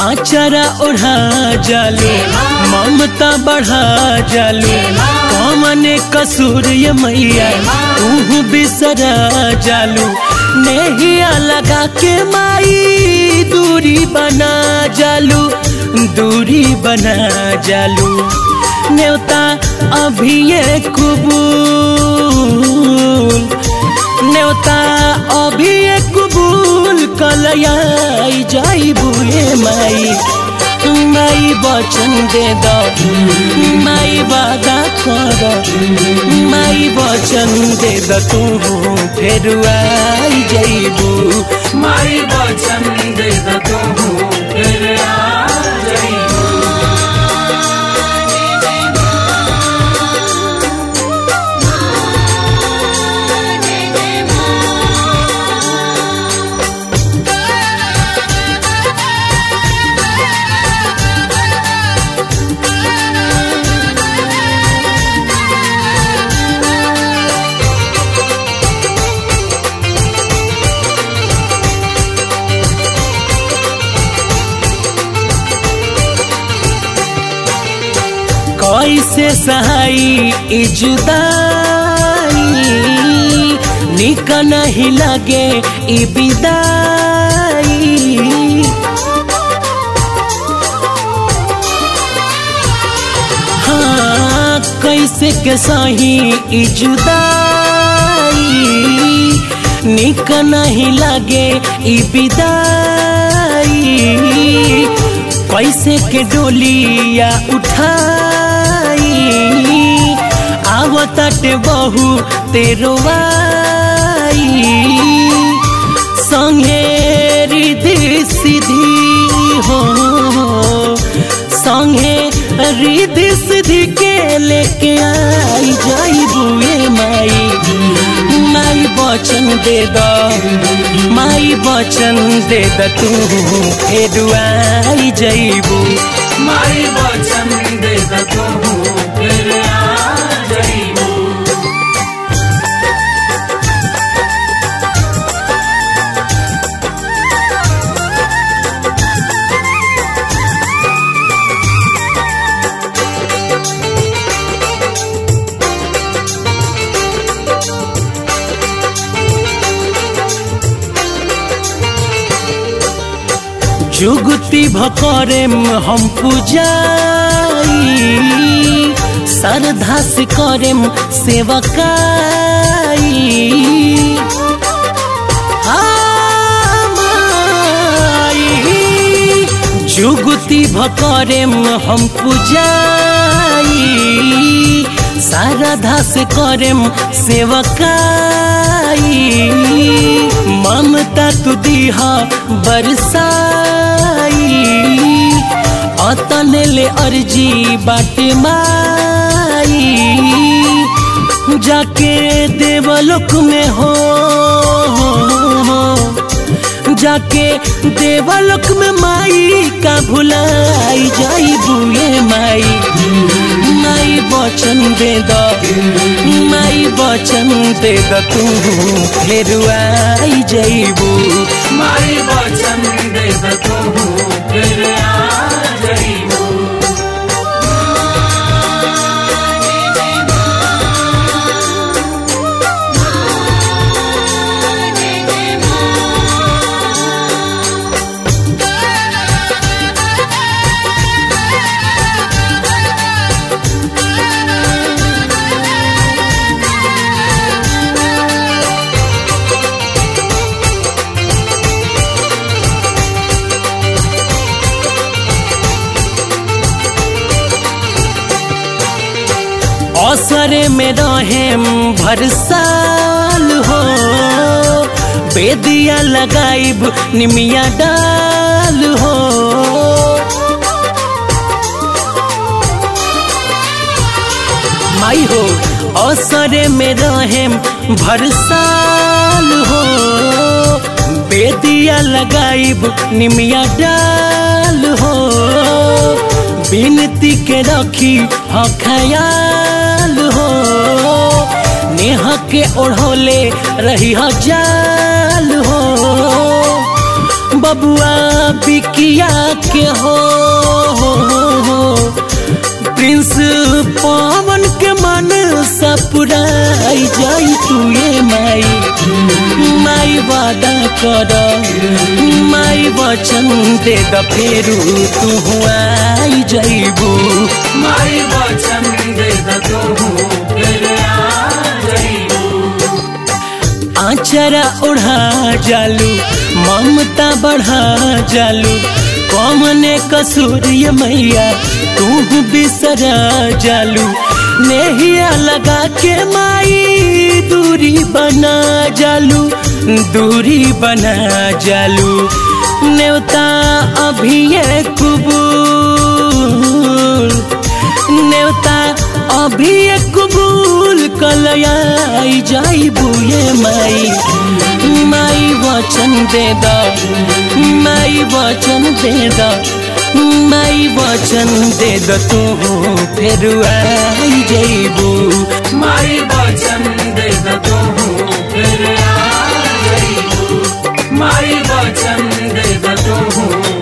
आचरा ओढ़ा जालू ममता बढ़ा जालू कौने कसूर ये मैया तू बिसरा जालू नेहिया लगा के माई दूरी बना जालू दूरी बना जालू न्योता अभी ये कबूल न्योता अभी ये कबूल कलयाई जाई बुए माई माई वचन दे दो माई वादा कर माई वचन दे दो तू फिर आई जाइबू माई वचन दे दो तू फिर आ जाइबू। कैसे सहाई जुदाई निक नहीं लगे ई विदाई हाँ कैसे के सही जुदाई निक नहीं लगे ई विदाई कैसे के डोलिया उठाई आवताटे बहु तेरो आई संगे रिधि सीधी हो संगे रिधि सीधी के लेके आई जाई बुए माई माई वचन दे दो माई वचन दे दो तू फिर आई जाइबू माई वचन दे दो तू फिर आ जाइबू। जुगती भकरेम हम पूजाई श्रद्धा से करेम सेवकाई जुगती भकरेम हम पूजाई श्रद्धा से करेम सेवकाई ममता तू दीहा बरसाई अतने ले अर्जी बाटे माई जाके देवलोक में हो जाके देवलोक में माई का भुलाई जाई बुए माई माई वचन दे दो माई वचन दे दो तू फिर आई जाइबू माई वचन दे दो तू फिर आ जाइबू। असरे में रहेम भर साल हो बेदिया लगाइब निमिया डाल हो माई हो असरे में रहेम भर साल हो बेदिया लगाइब निमिया डाल हो बिनती के रखी हो ख्याल हो नेह के ओढ़ोले रही हो जाल हो बबुआ बिकिया के हो प्रिंस पवन के मन सपुराई जाई तू ये माई वादा कर माई वचन दे द फेरू तू आई जाइबू माई वचन दे द तू फिर आ जाइबू। आचरा ओढ़ा जालू ममता बढ़ा जालू कौमने कसूर ये मैया तू बिसरा जालू नेहिया लगा के माई दूरी बना जालू नेवता अभी ये कबूल कलयाई जाइबू ये माई वचन दे द माई वचन दे द माई वचन दे द तू फिर आई जाइबू माई वचन दे द तू फिर आ जाइबू माई वचन दे द तू